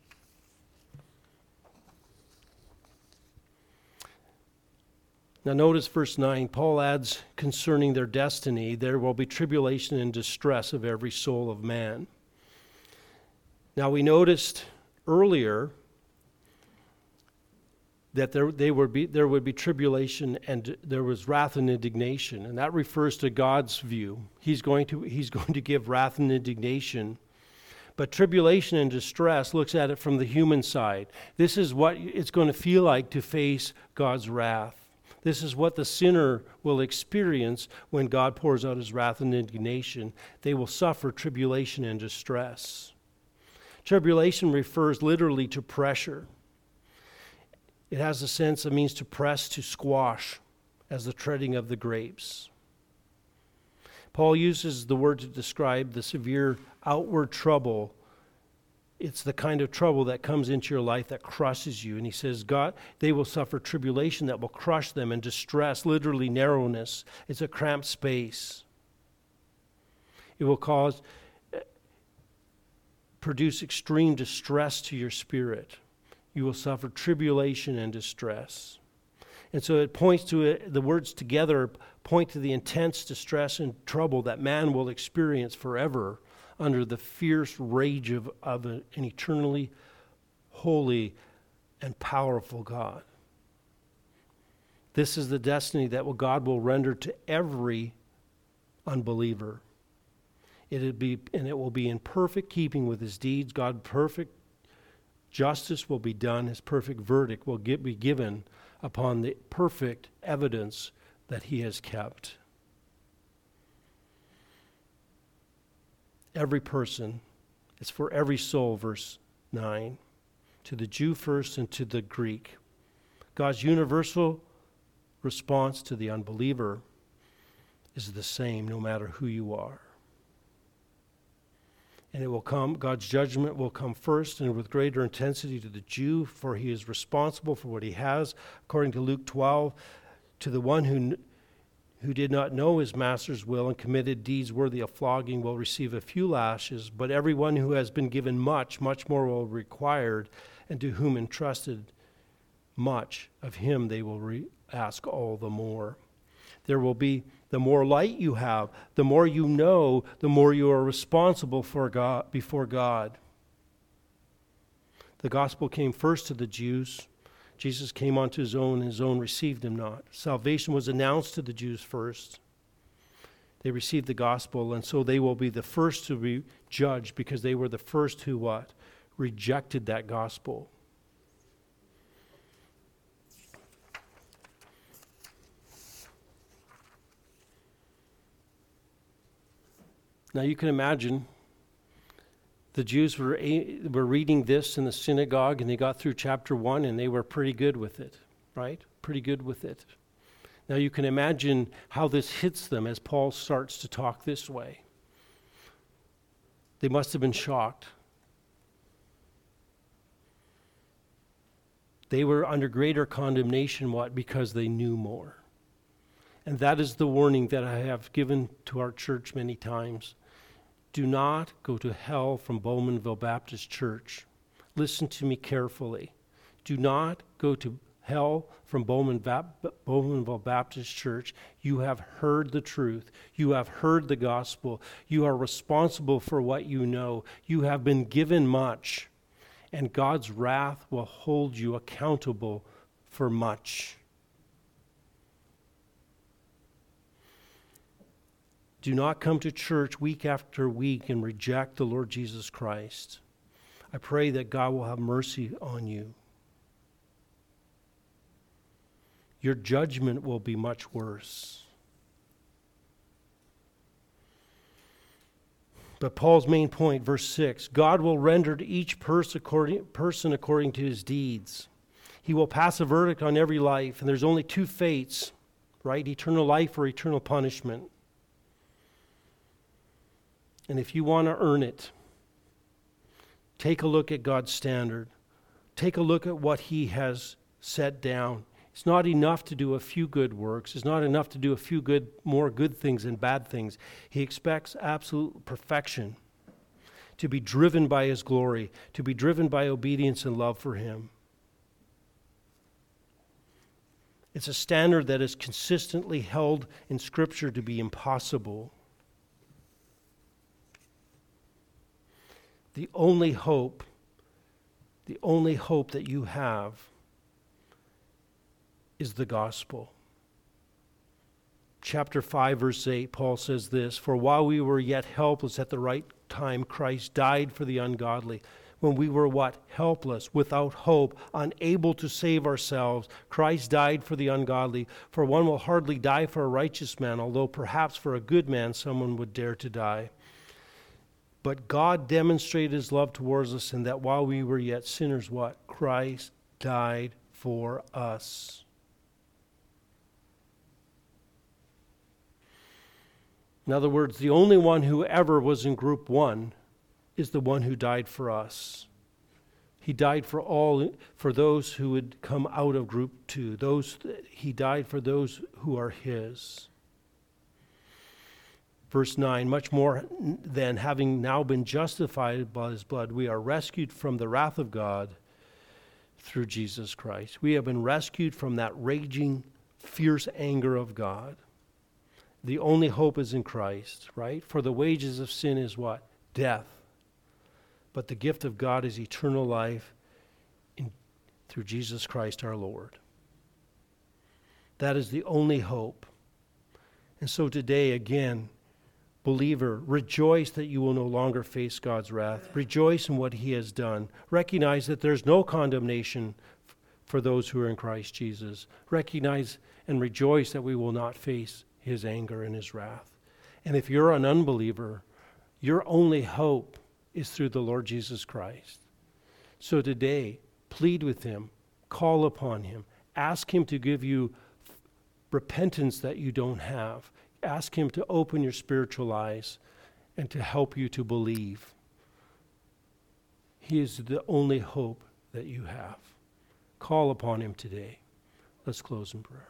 Now notice verse 9, Paul adds concerning their destiny, there will be tribulation and distress of every soul of man. Now we noticed earlier that there would be tribulation and there was wrath and indignation, and that refers to God's view. He's going to give wrath and indignation. But tribulation and distress looks at it from the human side. This is what it's going to feel like to face God's wrath. This is what the sinner will experience when God pours out his wrath and indignation. They will suffer tribulation and distress. Tribulation refers literally to pressure. It has a sense, it means to press, to squash, as the treading of the grapes. Paul uses the word to describe the severe outward trouble. It's the kind of trouble that comes into your life that crushes you. And he says, God, they will suffer tribulation that will crush them, and distress, literally narrowness. It's a cramped space. It will produce extreme distress to your spirit. You will suffer tribulation and distress. And so it points to it, the words together point to the intense distress and trouble that man will experience forever under the fierce rage of an eternally holy and powerful God. This is the destiny that God will render to every unbeliever. It will be in perfect keeping with his deeds. God's perfect justice will be done. His perfect verdict will be given upon the perfect evidence that he has kept. Every person, it's for every soul, verse 9, to the Jew first and to the Greek. God's universal response to the unbeliever is the same no matter who you are. And it will come, God's judgment will come first and with greater intensity to the Jew, for he is responsible for what he has. According to Luke 12, to the one who did not know his master's will and committed deeds worthy of flogging will receive a few lashes, but everyone who has been given much, much more will be required, and to whom entrusted much, of him they will ask all the more. There will be, the more light you have, the more you know, the more you are responsible for God, before God. The gospel came first to the Jews. Jesus came unto his own received him not. Salvation was announced to the Jews first. They received the gospel, and so they will be the first to be judged because they were the first who what? Rejected that gospel. Now you can imagine the Jews were reading this in the synagogue, and they got through chapter 1, and they were pretty good with it, right? Pretty good with it. Now you can imagine how this hits them as Paul starts to talk this way. They must have been shocked. They were under greater condemnation, what? Because they knew more. And that is the warning that I have given to our church many times. Do not go to hell from Bowmanville Baptist Church. Listen to me carefully. Do not go to hell from Bowmanville Baptist Church. You have heard the truth. You have heard the gospel. You are responsible for what you know. You have been given much, and God's wrath will hold you accountable for much. Do not come to church week after week and reject the Lord Jesus Christ. I pray that God will have mercy on you. Your judgment will be much worse. But Paul's main point, verse 6, God will render to each person according to his deeds. He will pass a verdict on every life, and there's only two fates, right? Eternal life or eternal punishment. And if you want to earn it, take a look at God's standard. Take a look at what he has set down. It's not enough to do a few good works. It's not enough to do a few more good things than bad things. He expects absolute perfection, to be driven by his glory, to be driven by obedience and love for him. It's a standard that is consistently held in Scripture to be impossible. The only hope that you have is the gospel. Chapter 5, verse 8, Paul says this, "For while we were yet helpless at the right time, Christ died for the ungodly." When we were what? Helpless, without hope, unable to save ourselves, Christ died for the ungodly. For one will hardly die for a righteous man, although perhaps for a good man someone would dare to die. But God demonstrated his love towards us in that while we were yet sinners, what? Christ died for us. In other words, the only one who ever was in group one is the one who died for us. He died for those who would come out of group two. He died for those who are his. Verse 9, much more than having now been justified by his blood, we are rescued from the wrath of God through Jesus Christ. We have been rescued from that raging, fierce anger of God. The only hope is in Christ, right? For the wages of sin is what? Death. But the gift of God is eternal life through Jesus Christ our Lord. That is the only hope. And so today, again, believer, rejoice that you will no longer face God's wrath. Rejoice in what he has done. Recognize that there's no condemnation for those who are in Christ Jesus. Recognize and rejoice that we will not face his anger and his wrath. And if you're an unbeliever, your only hope is through the Lord Jesus Christ. So today, plead with him, call upon him, ask him to give you repentance that you don't have. Ask him to open your spiritual eyes and to help you to believe. He is the only hope that you have. Call upon him today. Let's close in prayer.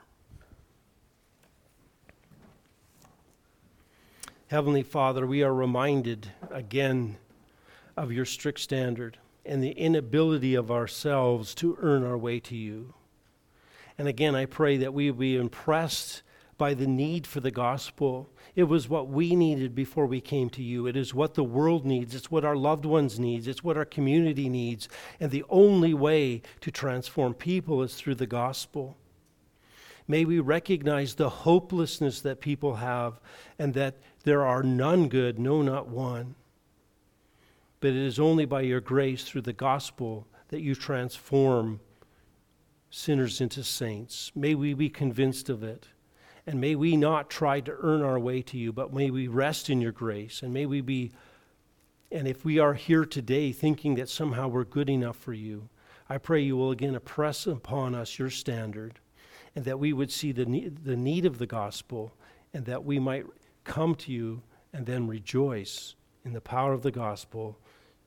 Heavenly Father, we are reminded again of your strict standard and the inability of ourselves to earn our way to you. And again, I pray that we will be impressed by the need for the gospel. It was what we needed before we came to you. It is what the world needs. It's what our loved ones need. It's what our community needs. And the only way to transform people is through the gospel. May we recognize the hopelessness that people have and that there are none good, no, not one. But it is only by your grace through the gospel that you transform sinners into saints. May we be convinced of it. And may we not try to earn our way to you, but may we rest in your grace. And if we are here today thinking that somehow we're good enough for you, I pray you will again impress upon us your standard, and that we would see the need of the gospel, and that we might come to you and then rejoice in the power of the gospel,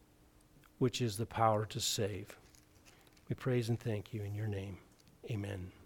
which is the power to save. We praise and thank you in your name. Amen.